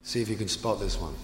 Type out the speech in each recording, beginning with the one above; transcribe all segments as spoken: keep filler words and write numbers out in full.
See if you can spot this one.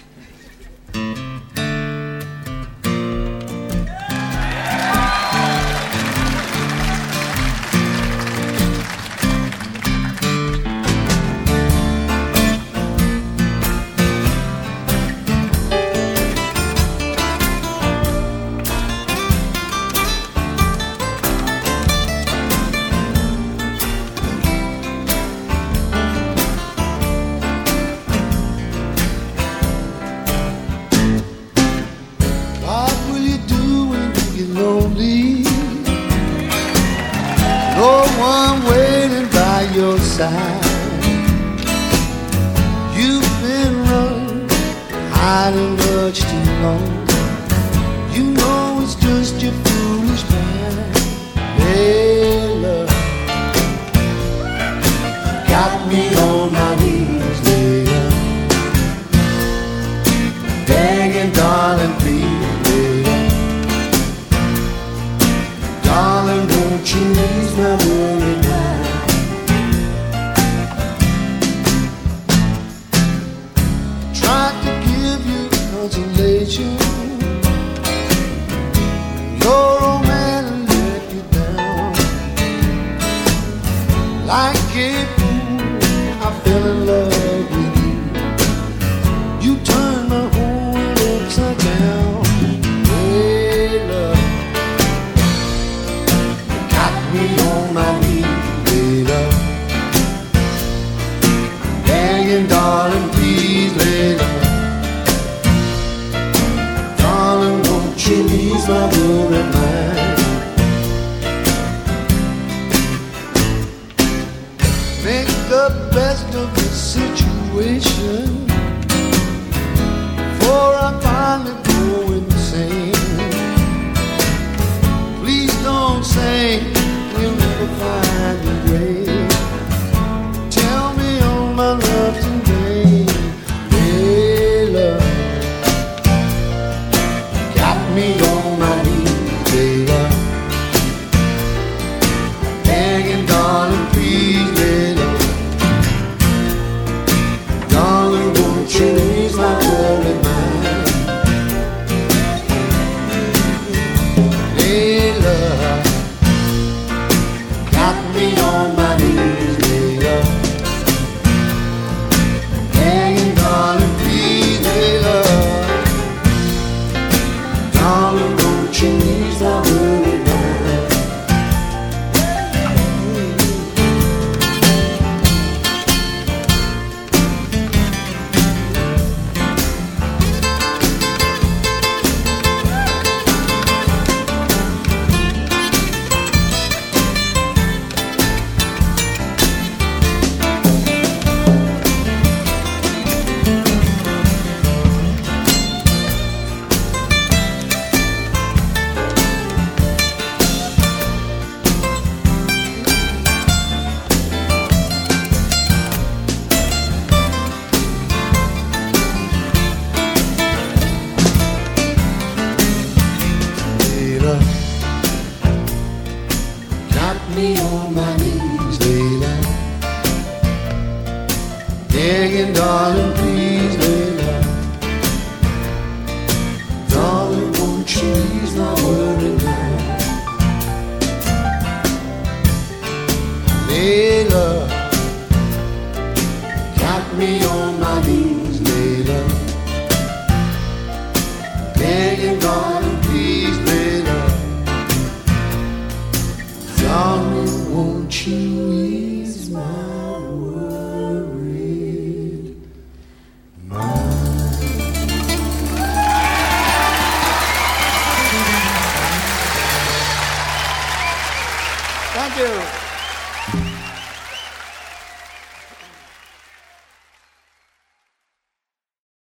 No one waiting by your side. You've been running, hiding much too long. You know it's just your foolish pride. Hey, love, got me on my knees, lady, begging, darling, please, lady. Darling, won't you ease my worry mind? Tried to give you consolation. Your old man let you down. Like a fool, I fell in love with you. You turned my whole world upside down. Hey, love, me on my knees, later, begging, darling, please, later. Darling, won't you ease my worry mind? Make the best of the situation before I finally go insane. Please don't say you'll never find your way. Tell me all my love's in vain. Hey, love, got me on my knees, baby, begging, darling, please, baby. Darling, won't you ease my worry mind? Hey, love, got me on my knees, later, begging, darling, please, later. Darling, won't you ease my worry mind? Got me on my knees, later, begging, darling, please, later. Darling, won't you ease my worry mind? Layla, got me on my knees, later, begging, darling, please, later. Darling, won't you ease my worried mind? Thank you.